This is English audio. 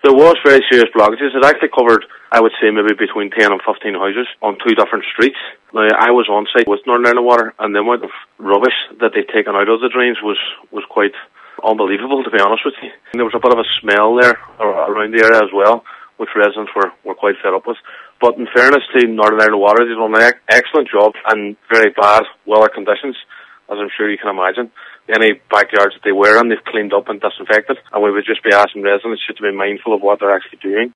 There was very serious blockages. It actually covered, I would say, maybe between 10 and 15 houses on two different streets. Now, I was on site with Northern Ireland Water, and the amount of rubbish that they'd taken out of the drains was quite unbelievable, to be honest with you. And there was a bit of a smell there around the area as well, which residents were quite fed up with. But in fairness to Northern Ireland Water, they've done an excellent job in very bad weather conditions, as I'm sure you can imagine. Any backyards that they were in, they've cleaned up and disinfected, and we would just be asking residents just to be mindful of what they're actually doing.